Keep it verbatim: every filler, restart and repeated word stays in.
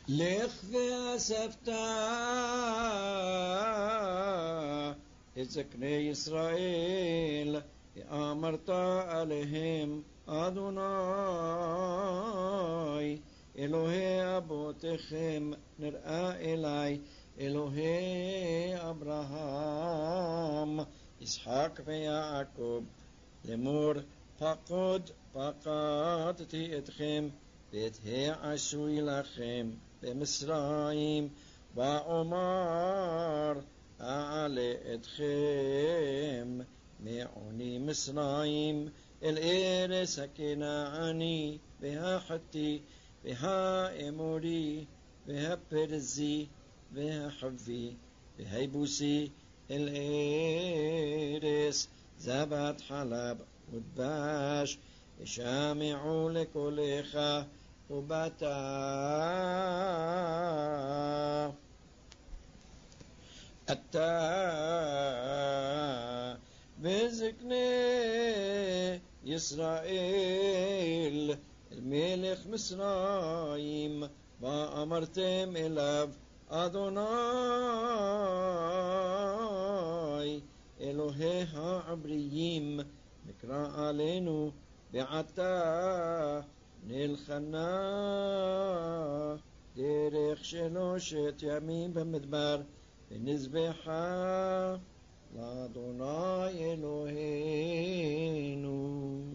לך ואספת את זקני ישראל ואמרת עליהם אדוני אלוהי אבותיכם נראה אלי אלוהי אברהם יצחק ויעקב לאמור פקוד פקדתי אתכם ואת העשוי לכם במצרים ואומר אעלה אתכם מעוני מצרים אל ארץ הכנעני והחתי והאמורי והפרזי והחבי והיבוסי אל ארץ זבת חלב ודבש ושמעו לקולך ובאת אתה וזקני ישראל אל מלך מצרים ואמרתם אליו אדוני אלוהי העבריים מקרא עלינו ועתה נלחנה דרך שלושת ימים במדבר ונזבחה לאדוני אלוהינו.